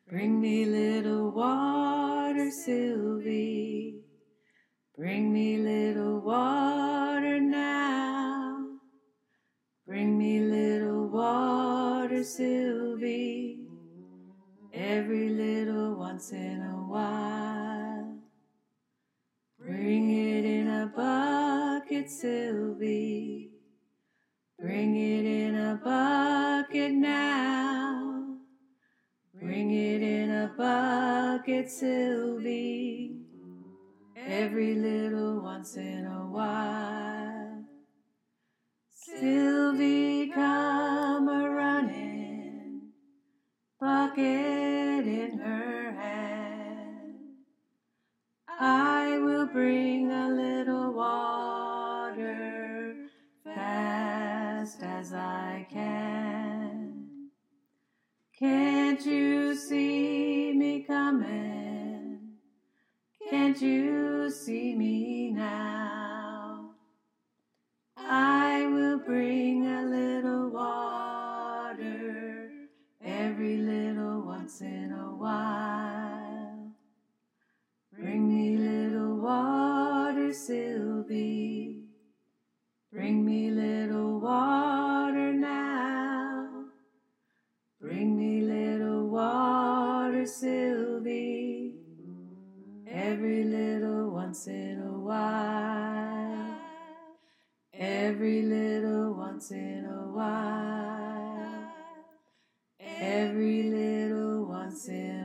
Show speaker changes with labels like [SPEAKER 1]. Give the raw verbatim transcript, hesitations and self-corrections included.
[SPEAKER 1] Bring me little water, Sylvie. Bring me little water now. Bring me little water, Sylvie, every little once in a while. Bring it in a bucket, Sylvie. Bring it in a bucket now. Bring it in a bucket, Sylvie, every little once in a while. Sylvie, come a-running, bucket in her hand. I will bring a little water fast as I can. Can't you see me coming? Can't you see me now? I will bring a little water every little once in a while. Bring me little water, Sylvie. Bring me little water now. Bring me little water, Sylvie, every little once in a while. Every little once in a while. Every little once in a while.